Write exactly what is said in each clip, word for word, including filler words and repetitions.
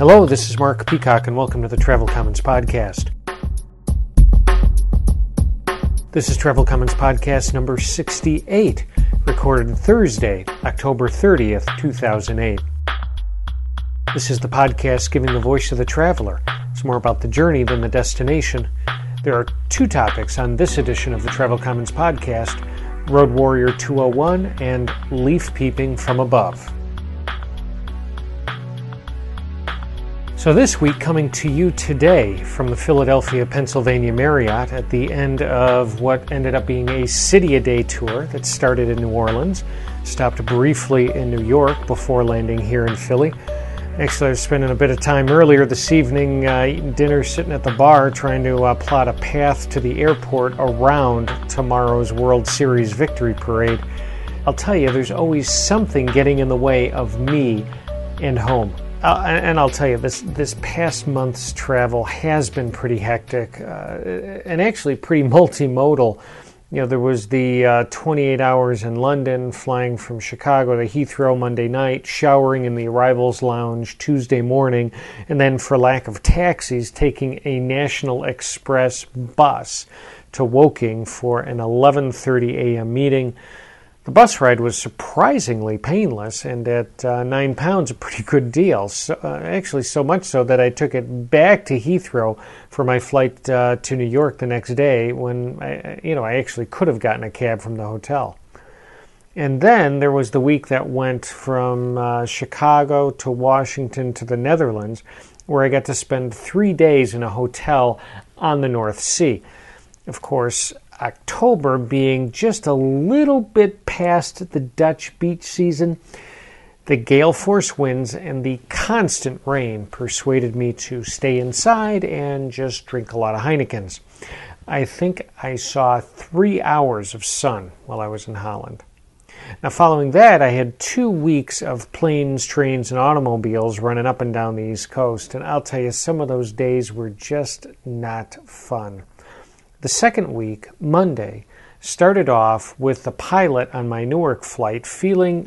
Hello, this is Mark Peacock, and welcome to the Travel Commons Podcast. This is Travel Commons Podcast number sixty-eight, recorded Thursday, October thirtieth, two thousand eight. This is the podcast giving the voice of the traveler. It's more about the journey than the destination. There are two topics on this edition of the Travel Commons Podcast: Road Warrior two oh one and Leaf Peeping from Above. So this week, coming to you today from the Philadelphia, Pennsylvania Marriott at the end of what ended up being a city-a-day tour that started in New Orleans, stopped briefly in New York before landing here in Philly. Actually, I was spending a bit of time earlier this evening uh, eating dinner, sitting at the bar, trying to uh, plot a path to the airport around tomorrow's World Series victory parade. I'll tell you, there's always something getting in the way of me and home. Uh, and I'll tell you, this this past month's travel has been pretty hectic uh, and actually pretty multimodal. You know, there was the uh, twenty-eight hours in London, flying from Chicago to Heathrow Monday night, showering in the arrivals lounge Tuesday morning, and then for lack of taxis, taking a National Express bus to Woking for an eleven thirty a.m. meeting. The bus ride was surprisingly painless, and at uh, nine pounds, a pretty good deal. So, uh, actually, so much so that I took it back to Heathrow for my flight uh, to New York the next day, when I, you know, I actually could have gotten a cab from the hotel. And then there was the week that went from uh, Chicago to Washington to the Netherlands, where I got to spend three days in a hotel on the North Sea. Of course, October being just a little bit past the Dutch beach season, the gale force winds and the constant rain persuaded me to stay inside and just drink a lot of Heinekens. I think I saw three hours of sun while I was in Holland. Now, following that, I had two weeks of planes, trains, and automobiles running up and down the East Coast, and I'll tell you, some of those days were just not fun. The second week, Monday, started off with the pilot on my Newark flight feeling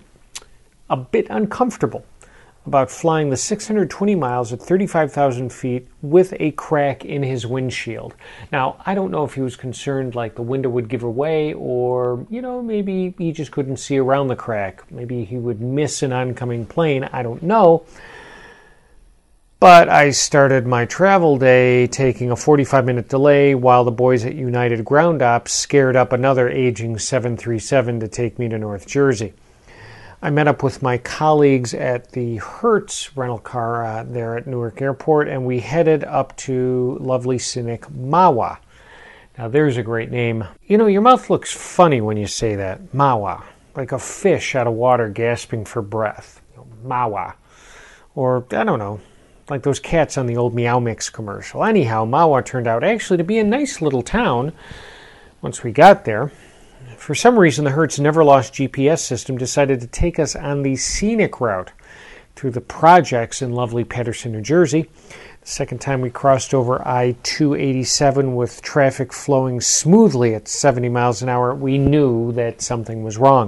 a bit uncomfortable about flying the six hundred twenty miles at thirty-five thousand feet with a crack in his windshield. Now, I don't know if he was concerned like the window would give away, or, you know, maybe he just couldn't see around the crack. Maybe he would miss an oncoming plane. I don't know. But I started my travel day taking a forty-five minute delay while the boys at United Ground Ops scared up another aging seven thirty-seven to take me to North Jersey. I met up with my colleagues at the Hertz rental car uh, there at Newark Airport, and we headed up to lovely scenic Mahwah. Now, there's a great name. You know, your mouth looks funny when you say that, Mahwah, like a fish out of water gasping for breath. You know, Mahwah. Or, I don't know, like those cats on the old Meow Mix commercial. Anyhow, Mahwah turned out actually to be a nice little town once we got there. For some reason, the Hertz Never Lost G P S system decided to take us on the scenic route through the projects in lovely Paterson, New Jersey. The second time we crossed over I two eighty-seven with traffic flowing smoothly at seventy miles an hour, we knew that something was wrong.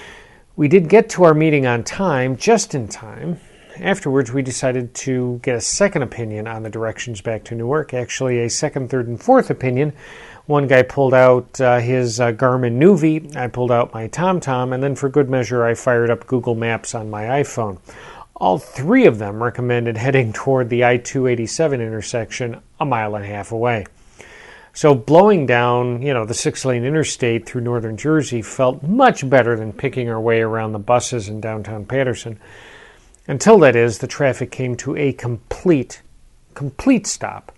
We did get to our meeting on time, just in time. Afterwards, we decided to get a second opinion on the directions back to Newark. Actually, a second, third, and fourth opinion. One guy pulled out uh, his uh, Garmin Nuvi. I pulled out my TomTom, and then for good measure, I fired up Google Maps on my iPhone. All three of them recommended heading toward the I two eighty-seven intersection a mile and a half away. So blowing down, you know, the six-lane interstate through northern Jersey felt much better than picking our way around the buses in downtown Paterson. Until, that is, the traffic came to a complete, complete stop,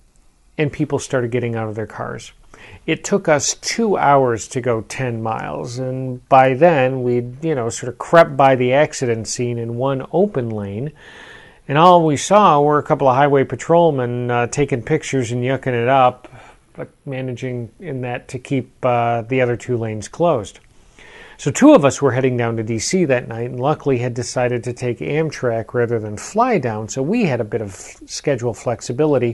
and people started getting out of their cars. It took us two hours to go ten miles, and by then we'd, you know, sort of crept by the accident scene in one open lane, and all we saw were a couple of highway patrolmen uh, taking pictures and yucking it up, but managing in that to keep uh, the other two lanes closed. So two of us were heading down to D C that night, and luckily had decided to take Amtrak rather than fly down, so we had a bit of schedule flexibility.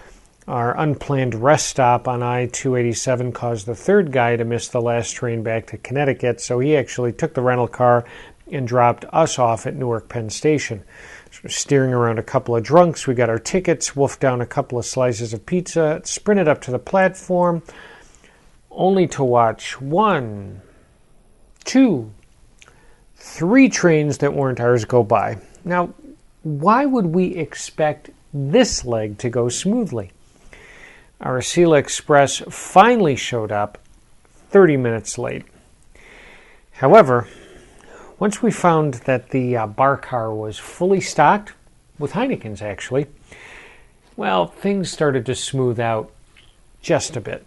Our unplanned rest stop on I two eighty-seven caused the third guy to miss the last train back to Connecticut, so he actually took the rental car and dropped us off at Newark Penn Station. So we're steering around a couple of drunks. We got our tickets, wolfed down a couple of slices of pizza, sprinted up to the platform, only to watch one, two, three trains that weren't ours go by. Now, why would we expect this leg to go smoothly? Our Acela Express finally showed up thirty minutes late. However, once we found that the uh, bar car was fully stocked, with Heinekens actually, well, things started to smooth out just a bit.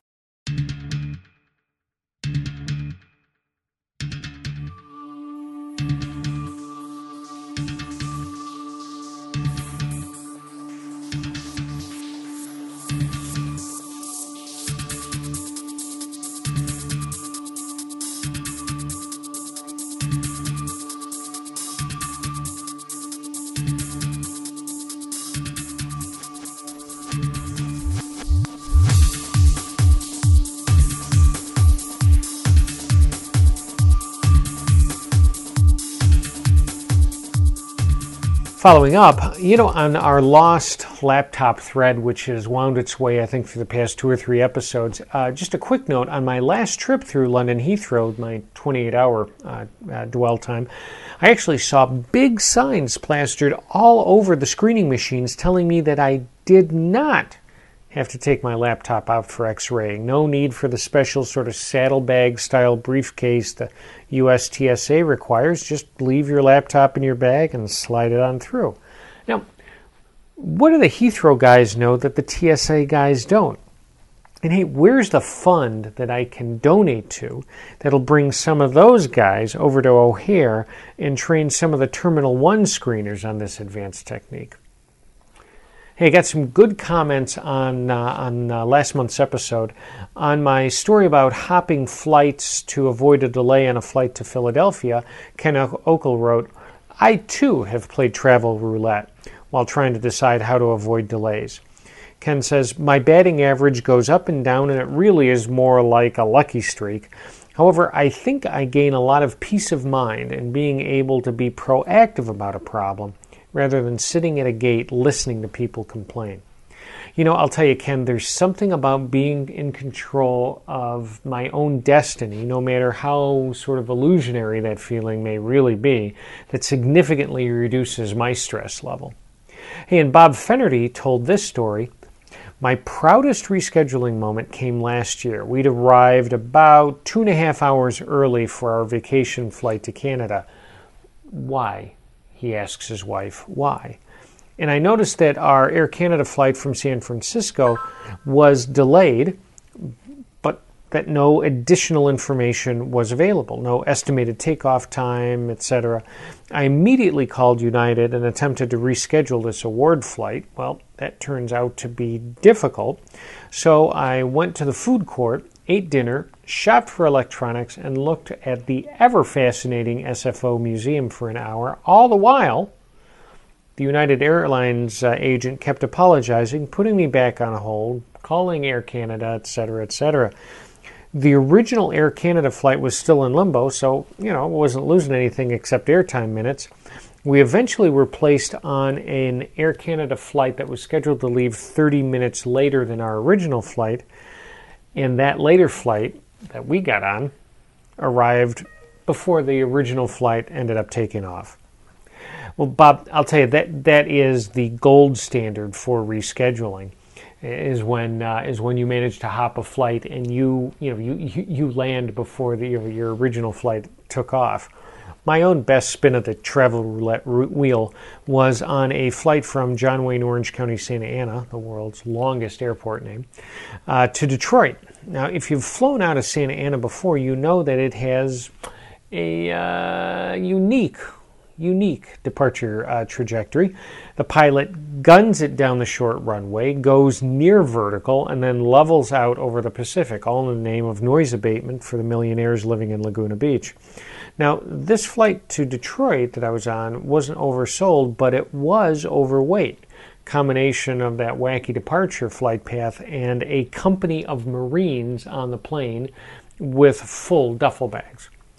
Following up, you know, on our lost laptop thread, which has wound its way, I think, for the past two or three episodes, uh, just a quick note, on my last trip through London Heathrow, my twenty-eight hour uh, uh, dwell time, I actually saw big signs plastered all over the screening machines telling me that I did not have to take my laptop out for x-raying. No need for the special sort of saddlebag-style briefcase the U S T S A requires. Just leave your laptop in your bag and slide it on through. Now, what do the Heathrow guys know that the T S A guys don't? And hey, where's the fund that I can donate to that'll bring some of those guys over to O'Hare and train some of the Terminal one screeners on this advanced technique? Hey, I got some good comments on uh, on uh, last month's episode on my story about hopping flights to avoid a delay on a flight to Philadelphia. Ken Okel wrote, I too have played travel roulette while trying to decide how to avoid delays. Ken says, my batting average goes up and down and it really is more like a lucky streak. However, I think I gain a lot of peace of mind in being able to be proactive about a problem, rather than sitting at a gate listening to people complain. You know, I'll tell you, Ken, there's something about being in control of my own destiny, no matter how sort of illusionary that feeling may really be, that significantly reduces my stress level. Hey, and Bob Fennerty told this story. My proudest rescheduling moment came last year. We'd arrived about two and a half hours early for our vacation flight to Canada. Why? He asks his wife, why? And I noticed that our Air Canada flight from San Francisco was delayed, but that no additional information was available, no estimated takeoff time, et cetera. I immediately called United and attempted to reschedule this award flight. Well, that turns out to be difficult. So I went to the food court, ate dinner, shopped for electronics, and looked at the ever-fascinating S F O Museum for an hour. All the while, the United Airlines uh, agent kept apologizing, putting me back on hold, calling Air Canada, et cetera, et cetera. The original Air Canada flight was still in limbo, so, you know, I wasn't losing anything except airtime minutes. We eventually were placed on an Air Canada flight that was scheduled to leave thirty minutes later than our original flight, and that later flight that we got on arrived before the original flight ended up taking off. Well, Bob, I'll tell you, that that is the gold standard for rescheduling, is when uh, is when you manage to hop a flight and you you know you you, you land before the your, your original flight took off. My own best spin of the travel roulette wheel was on a flight from John Wayne, Orange County, Santa Ana, the world's longest airport name, uh, to Detroit. Now, if you've flown out of Santa Ana before, you know that it has a uh, unique, unique departure uh, trajectory. The pilot guns it down the short runway, goes near vertical, and then levels out over the Pacific, all in the name of noise abatement for the millionaires living in Laguna Beach. Now, this flight to Detroit that I was on wasn't oversold, but it was overweight. Combination of that wacky departure flight path and a company of Marines on the plane with full duffel bags.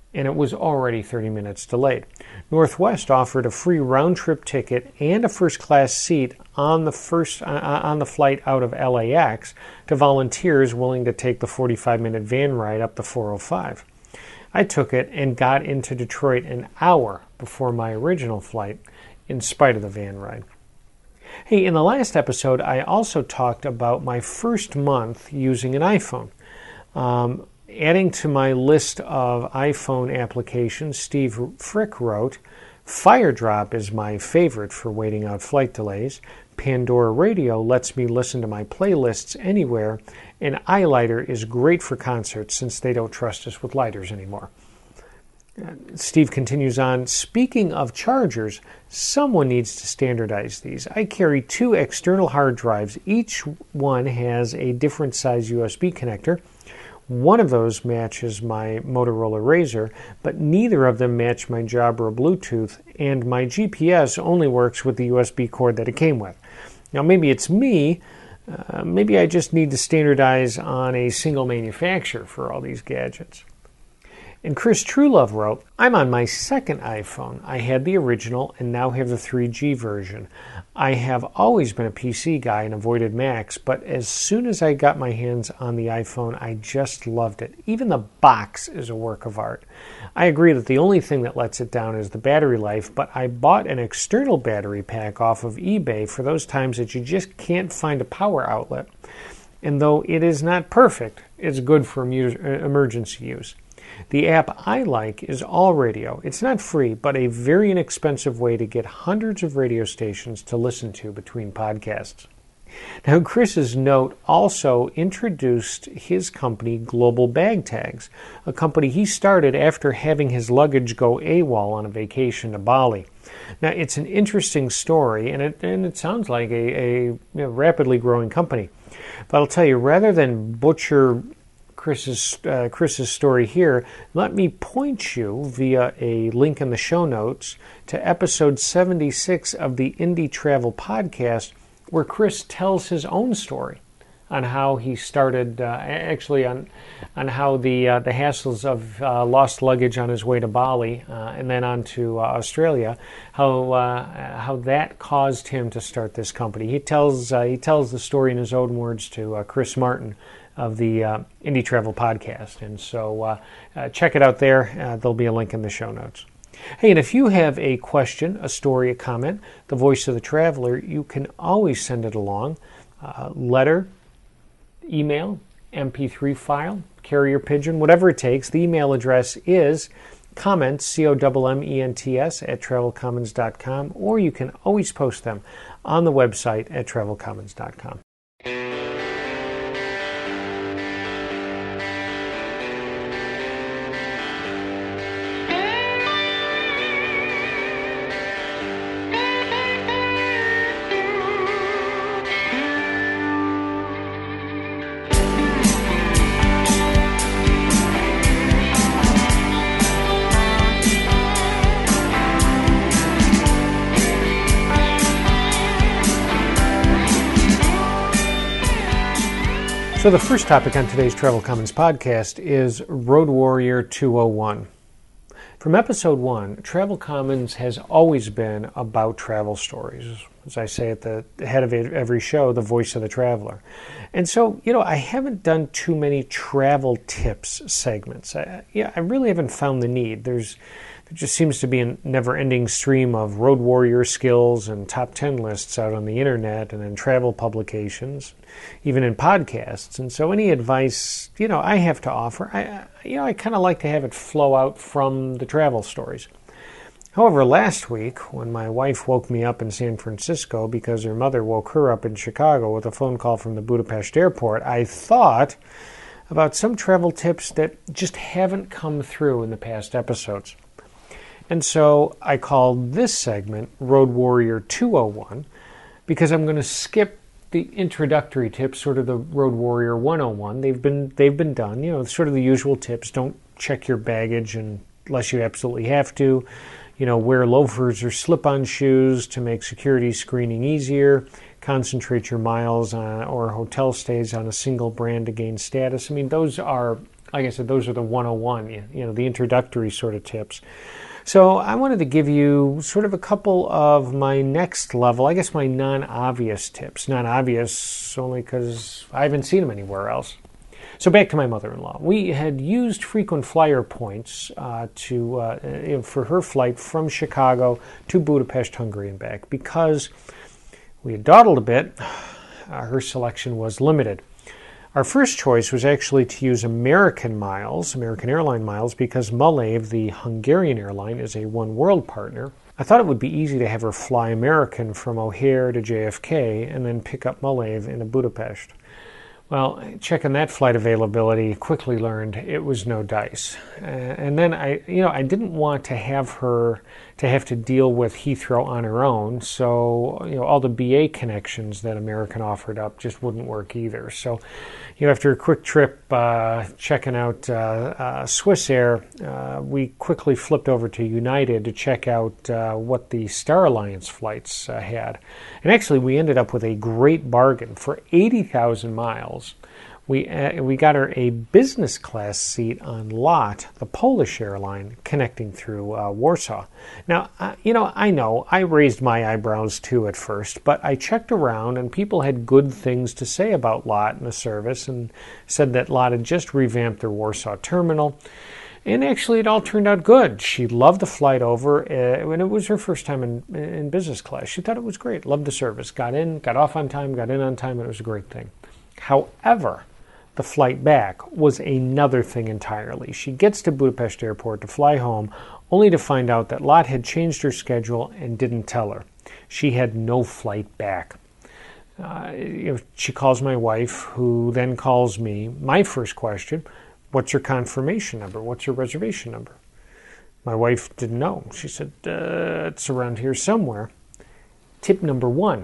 and it was already thirty minutes delayed. Northwest offered a free round-trip ticket and a first-class seat on the first uh, on the flight out of L A X to volunteers willing to take the forty-five minute van ride up the four oh five. I took it and got into Detroit an hour before my original flight, in spite of the van ride. Hey, in the last episode, I also talked about my first month using an iPhone. Um, adding to my list of iPhone applications, Steve Frick wrote, FireDrop is my favorite for waiting out flight delays. Pandora Radio lets me listen to my playlists anywhere, and iLighter is great for concerts since they don't trust us with lighters anymore. Steve continues on, speaking of chargers, someone needs to standardize these. I carry two external hard drives. Each one has a different size U S B connector. One of those matches my Motorola Razr, but neither of them match my Jabra Bluetooth, and my G P S only works with the U S B cord that it came with. Now, maybe it's me. Uh, maybe I just need to standardize on a single manufacturer for all these gadgets. And Chris Truelove wrote, I'm on my second iPhone. I had the original and now have the three G version. I have always been a P C guy and avoided Macs, but as soon as I got my hands on the iPhone, I just loved it. Even the box is a work of art. I agree that the only thing that lets it down is the battery life, but I bought an external battery pack off of eBay for those times that you just can't find a power outlet. And though it is not perfect, it's good for emergency use. The app I like is All Radio. It's not free, but a very inexpensive way to get hundreds of radio stations to listen to between podcasts. Now, Chris's note also introduced his company, Global Bag Tags, a company he started after having his luggage go AWOL on a vacation to Bali. Now, it's an interesting story, and it, and it sounds like a, a rapidly growing company. But I'll tell you, rather than butcher Chris's, uh, Chris's story here, let me point you via a link in the show notes to episode seventy-six of the Indie Travel Podcast, where Chris tells his own story on how he started, uh, actually on on how the uh, the hassles of uh, lost luggage on his way to Bali uh, and then on to uh, Australia, how uh, how that caused him to start this company. He tells uh, he tells the story in his own words to uh, Chris Martin of the uh, Indie Travel Podcast. And so uh, uh, check it out there. Uh, there'll be a link in the show notes. Hey, and if you have a question, a story, a comment, the voice of the traveler, you can always send it along. Uh, letter, email, M P three file, carrier pigeon, whatever it takes. The email address is comments, C O M M E N T S, at travel commons dot com, or you can always post them on the website at travel commons dot com. So the first topic on today's Travel Commons podcast is Road Warrior two oh one. From episode one, Travel Commons has always been about travel stories. As I say at the head of every show, the voice of the traveler. And so, you know, I haven't done too many travel tips segments. I, yeah, I really haven't found the need. There's There just seems to be a never-ending stream of road warrior skills and top ten lists out on the internet and in travel publications, even in podcasts. And so any advice, you know, I have to offer, I, you know, I kind of like to have it flow out from the travel stories. However, last week, when my wife woke me up in San Francisco because her mother woke her up in Chicago with a phone call from the Budapest airport, I thought about some travel tips that just haven't come through in the past episodes. And so I called this segment Road Warrior two oh one because I'm going to skip the introductory tips, sort of the Road Warrior one oh one. They've been they've been done, you know, sort of the usual tips. Don't check your baggage unless you absolutely have to. You know, wear loafers or slip-on shoes to make security screening easier. Concentrate your miles on, or hotel stays on a single brand to gain status. I mean, those are like I said, those are the one oh one, you know, the introductory sort of tips. So I wanted to give you sort of a couple of my next level, I guess my non-obvious tips. Non-obvious only because I haven't seen them anywhere else. So back to my mother-in-law. We had used frequent flyer points uh, to uh, you know, for her flight from Chicago to Budapest, Hungary and back. Because we had dawdled a bit, uh, her selection was limited. Our first choice was actually to use American miles, American airline miles, because Malév, the Hungarian airline, is a One World partner. I thought it would be easy to have her fly American from O'Hare to J F K and then pick up Malév into Budapest. Well, checking that flight availability, quickly learned it was no dice. Uh, and then I, you know, I didn't want to have her to have to deal with Heathrow on her own. So, you know, all the B A connections that American offered up just wouldn't work either. So, you know, after a quick trip uh, checking out uh, uh, Swissair, uh, we quickly flipped over to United to check out uh, what the Star Alliance flights uh, had. And actually, we ended up with a great bargain for eighty thousand miles. We uh, we got her a business class seat on LOT, the Polish airline, connecting through uh, Warsaw. Now, uh, you know, I know I raised my eyebrows too at first, but I checked around and people had good things to say about LOT and the service, and said that LOT had just revamped their Warsaw terminal. And actually, it all turned out good. She loved the flight over, uh, and it was her first time in, in business class. She thought it was great, loved the service, got in, got off on time, got in on time, and it was a great thing. However, the flight back was another thing entirely. She gets to Budapest airport to fly home, only to find out that LOT had changed her schedule and didn't tell her. She had no flight back. Uh, you know, she calls my wife, who then calls me. My first question, what's your confirmation number? What's your reservation number? My wife didn't know. She said, uh, it's around here somewhere. Tip number one,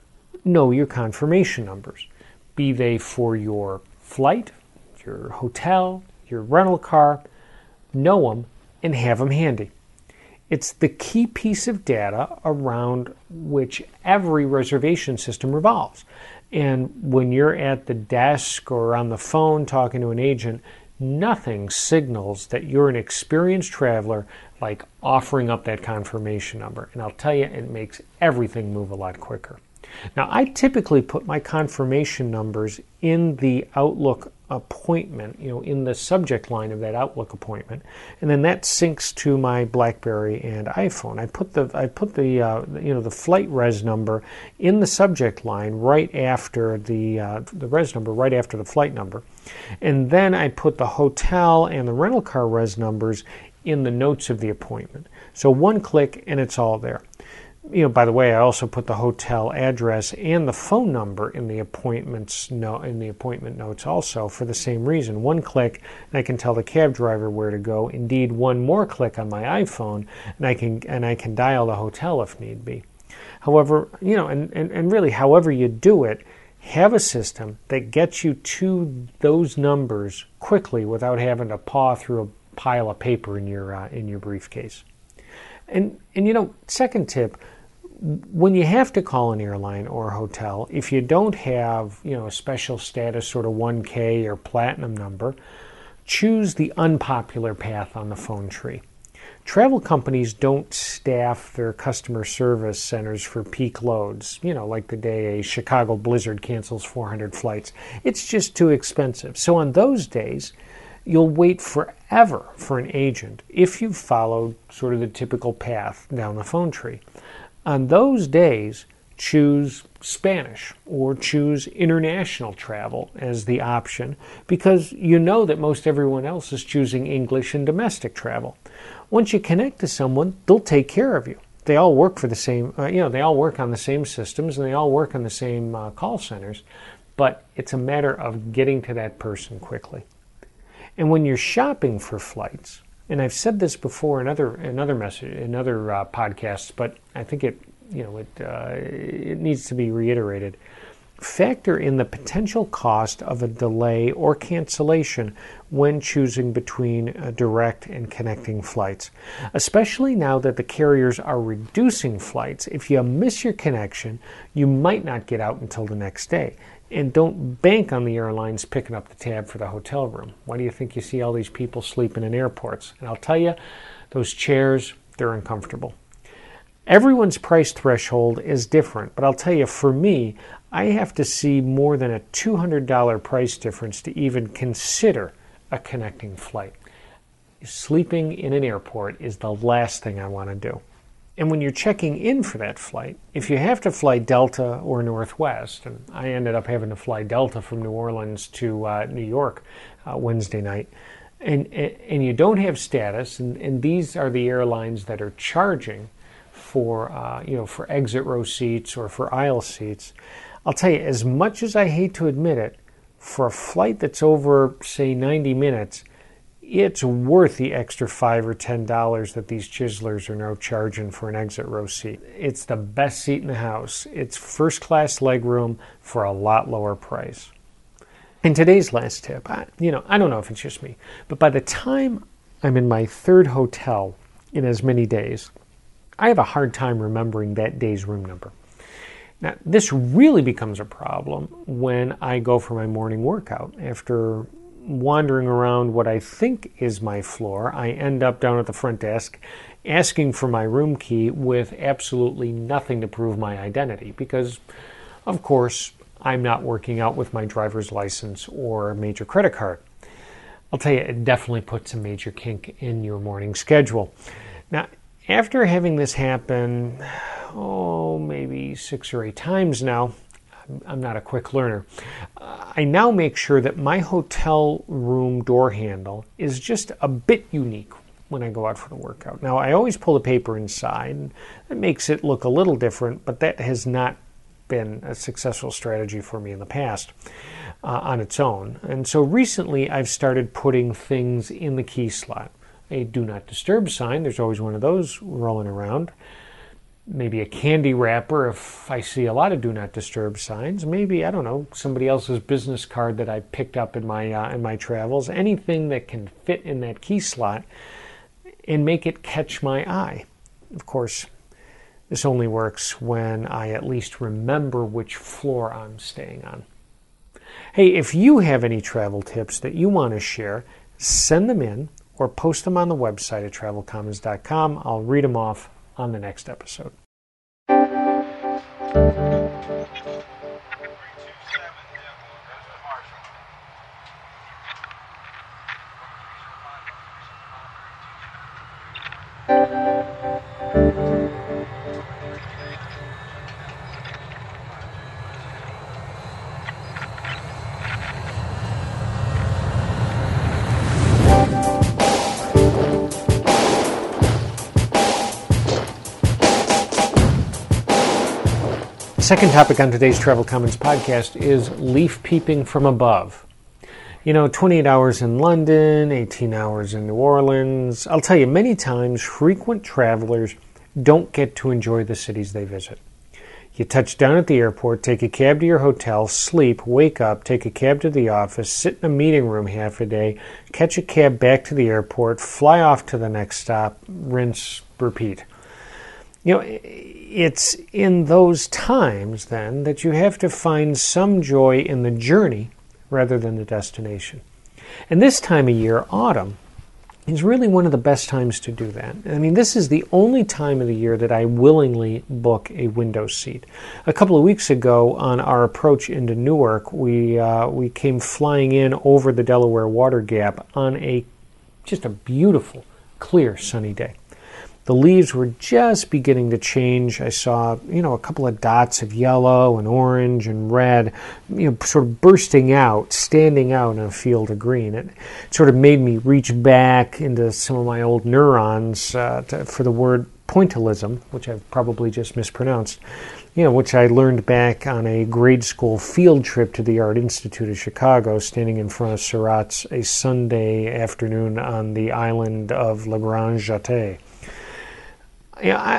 know your confirmation numbers. Be they for your flight, your hotel, your rental car, know them and have them handy. It's the key piece of data around which every reservation system revolves. And when you're at the desk or on the phone talking to an agent, nothing signals that you're an experienced traveler like offering up that confirmation number. And I'll tell you, it makes everything move a lot quicker. Now, I typically put my confirmation numbers in the Outlook appointment, you know, in the subject line of that Outlook appointment, and then that syncs to my BlackBerry and iPhone. I put the I put the uh, you know the flight res number in the subject line right after the uh, the res number right after the flight number, and then I put the hotel and the rental car res numbers in the notes of the appointment. So one click and it's all there. You know, by the way, I also put the hotel address and the phone number in the appointments no, in the appointment notes also for the same reason. One click, and I can tell the cab driver where to go. Indeed, one more click on my iPhone, and I can and I can dial the hotel if need be. However, you know, and, and, and really, however you do it, have a system that gets you to those numbers quickly without having to paw through a pile of paper in your uh, in your briefcase. And and you know, second tip, when you have to call an airline or a hotel, if you don't have, you know, a special status sort of one K or platinum number, choose the unpopular path on the phone tree. Travel companies don't staff their customer service centers for peak loads, you know, like the day a Chicago blizzard cancels four hundred flights. It's just too expensive. So on those days, you'll wait forever for an agent if you've followed sort of the typical path down the phone tree. On those days, choose Spanish or choose international travel as the option, because you know that most everyone else is choosing English and domestic travel. Once you connect to someone, they'll take care of you. They all work for the same, uh, you know, they all work on the same systems and they all work on the same uh, call centers, but it's a matter of getting to that person quickly. And when you're shopping for flights, and I've said this before in other in other message in other uh, podcasts, but I think it you know it uh, it needs to be reiterated. factor in the potential cost of a delay or cancellation when choosing between uh, direct and connecting flights. Especially now that the carriers are reducing flights, if you miss your connection, you might not get out until the next day. And don't bank on the airlines picking up the tab for the hotel room. Why do you think you see all these people sleeping in airports? And I'll tell you, those chairs, they're uncomfortable. Everyone's price threshold is different, but I'll tell you, for me, I have to see more than a two hundred dollars price difference to even consider a connecting flight. Sleeping in an airport is the last thing I want to do. And when you're checking in for that flight, if you have to fly Delta or Northwest, and I ended up having to fly Delta from New Orleans to uh, New York uh, Wednesday night, and, and you don't have status, and, and these are the airlines that are charging for uh, you know for exit row seats or for aisle seats, I'll tell you, as much as I hate to admit it, for a flight that's over, say, ninety minutes, it's worth the extra five or ten dollars that these chiselers are now charging for an exit row seat. It's the best seat in the house. It's first class legroom for a lot lower price. And today's last tip, I, you know, I don't know if it's just me, but by the time I'm in my third hotel in as many days, I have a hard time remembering that day's room number. Now, this really becomes a problem when I go for my morning workout. After wandering around what I think is my floor, I end up down at the front desk asking for my room key with absolutely nothing to prove my identity because, of course, I'm not working out with my driver's license or major credit card. I'll tell you, it definitely puts a major kink in your morning schedule. Now, after having this happen, oh, maybe six or eight times now, I'm not a quick learner, I now make sure that my hotel room door handle is just a bit unique when I go out for the workout. Now, I always pull the paper inside, and that makes it look a little different, but that has not been a successful strategy for me in the past uh, on its own. And so recently I've started putting things in the key slot. A do not disturb sign, there's always one of those rolling around. Maybe a candy wrapper if I see a lot of do not disturb signs. Maybe, I don't know, somebody else's business card that I picked up in my uh, in my travels. Anything that can fit in that key slot and make it catch my eye. Of course, this only works when I at least remember which floor I'm staying on. Hey, if you have any travel tips that you want to share, send them in or post them on the website at travel commons dot com. I'll read them off on the next episode. The second topic on today's Travel Commons podcast is leaf peeping from above. You know, twenty-eight hours in London, eighteen hours in New Orleans. I'll tell you, many times frequent travelers don't get to enjoy the cities they visit. You touch down at the airport, take a cab to your hotel, sleep, wake up, take a cab to the office, sit in a meeting room half a day, catch a cab back to the airport, fly off to the next stop, rinse, repeat. You know, it's in those times, then, that you have to find some joy in the journey rather than the destination. And this time of year, autumn, is really one of the best times to do that. I mean, this is the only time of the year that I willingly book a window seat. A couple of weeks ago, on our approach into Newark, we uh, we came flying in over the Delaware Water Gap on a just a beautiful, clear, sunny day. The leaves were just beginning to change. I saw, you know, a couple of dots of yellow and orange and red, you know, sort of bursting out, standing out in a field of green. It sort of made me reach back into some of my old neurons uh, to, for the word pointillism, which I've probably just mispronounced, you know, which I learned back on a grade school field trip to the Art Institute of Chicago, standing in front of Seurat's a Sunday afternoon on the island of La Grande Jatte. Yeah, I,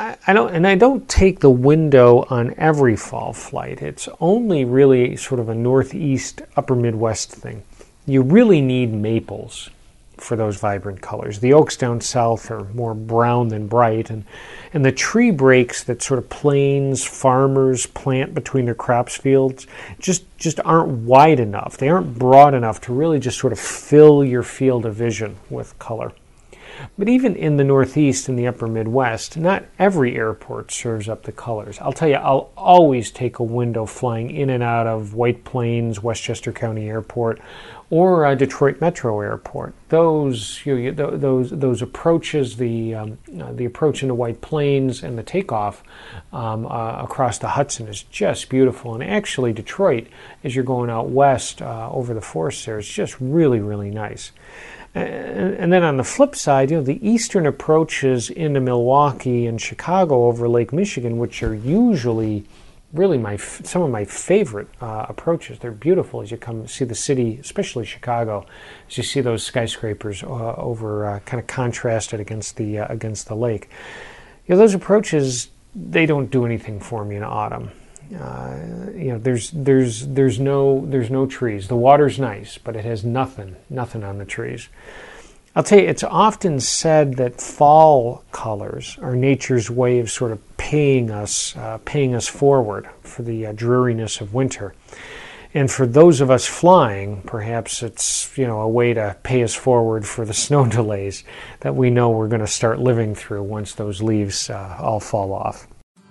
I, I don't, and I don't take the window on every fall flight. It's only really sort of a northeast, upper Midwest thing. You really need maples for those vibrant colors. The oaks down south are more brown than bright, and and the tree breaks that sort of plains farmers plant between their crops fields just just aren't wide enough. They aren't broad enough to really just sort of fill your field of vision with color. But even in the Northeast and the upper Midwest, not every airport serves up the colors. I'll tell you, I'll always take a window flying in and out of White Plains, Westchester County Airport, or uh, Detroit Metro Airport. Those you know, those those approaches, the um, uh, the approach into White Plains and the takeoff um, uh, across the Hudson is just beautiful. And actually, Detroit, as you're going out west uh, over the forest there, is just really really nice. And then on the flip side, you know, the eastern approaches into Milwaukee and Chicago over Lake Michigan, which are usually really my some of my favorite uh, approaches. They're beautiful as you come see the city, especially Chicago, as you see those skyscrapers uh, over uh, kind of contrasted against the uh, against the lake. You know, those approaches, they don't do anything for me in autumn. Uh, you know, there's there's there's no there's no trees. The water's nice, but it has nothing nothing on the trees. I'll tell you, it's often said that fall colors are nature's way of sort of paying us uh, paying us forward for the uh, dreariness of winter. And for those of us flying, perhaps it's, you know, a way to pay us forward for the snow delays that we know we're going to start living through once those leaves uh, all fall off.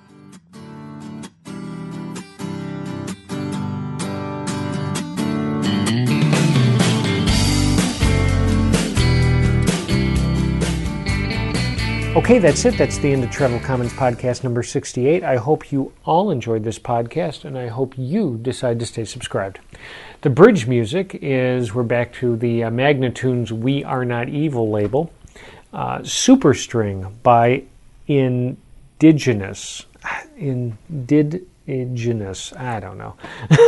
Okay, that's it. That's the end of Travel Commons podcast number sixty-eight. I hope you all enjoyed this podcast, and I hope you decide to stay subscribed. The bridge music is, we're back to the uh, Magnitunes We Are Not Evil label. Uh, Superstring by Indigenous. Indigenous. I don't know.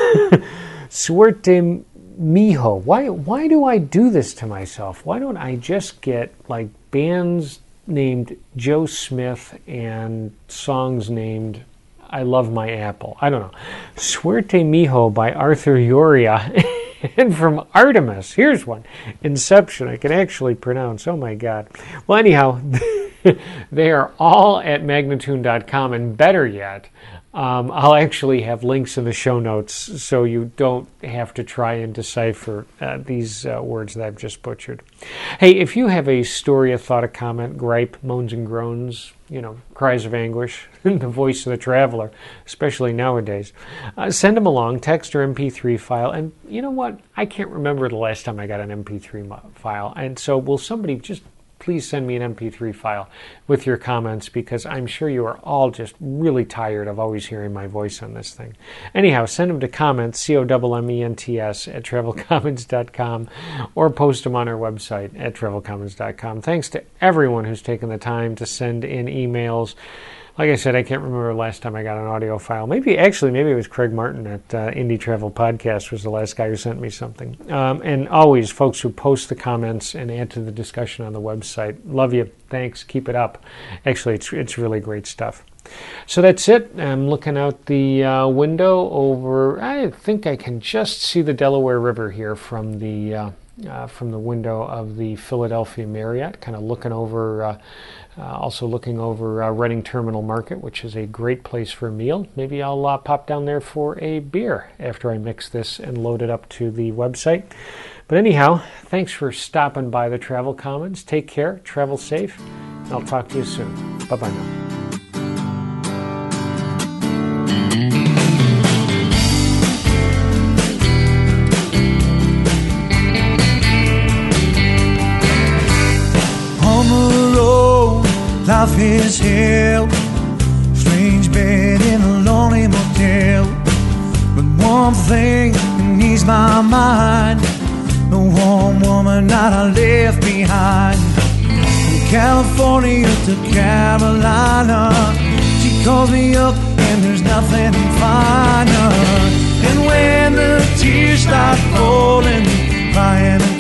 Suerte Mijo. Why, why do I do this to myself? Why don't I just get, like, bands named Joe Smith and songs named I Love My Apple? I don't know. Suerte Mijo by Arthur Uria. And from Artemis, here's one. Inception, I can actually pronounce. Oh my God. Well, anyhow, they are all at magnitune dot com, and better yet, Um, I'll actually have links in the show notes so you don't have to try and decipher uh, these uh, words that I've just butchered. Hey, if you have a story, a thought, a comment, gripe, moans and groans, you know, cries of anguish, the voice of the traveler, especially nowadays, uh, send them along, text or M P three file. And you know what? I can't remember the last time I got an M P three file. And so will somebody just please send me an M P three file with your comments, because I'm sure you are all just really tired of always hearing my voice on this thing. Anyhow, send them to comments, C O M M E N T S, at travel commons dot com, or post them on our website at travel commons dot com. Thanks to everyone who's taken the time to send in emails. Like I said, I can't remember the last time I got an audio file. Maybe, actually, maybe it was Craig Martin at uh, Indie Travel Podcast was the last guy who sent me something. Um, and always, folks who post the comments and add to the discussion on the website. Love you. Thanks. Keep it up. Actually, it's it's really great stuff. So that's it. I'm looking out the uh, window over, I think I can just see the Delaware River here from the uh, uh, from the window of the Philadelphia Marriott, kind of looking over... Uh, Uh, also looking over uh, Reading Terminal Market, which is a great place for a meal. Maybe I'll uh, pop down there for a beer after I mix this and load it up to the website. But anyhow, thanks for stopping by the Travel Commons. Take care, travel safe, and I'll talk to you soon. Bye-bye now. Life is hell, strange bed in a lonely motel. But one thing can ease my mind, the warm woman that I left behind. From California to Carolina, she calls me up and there's nothing finer. And when the tears start falling, crying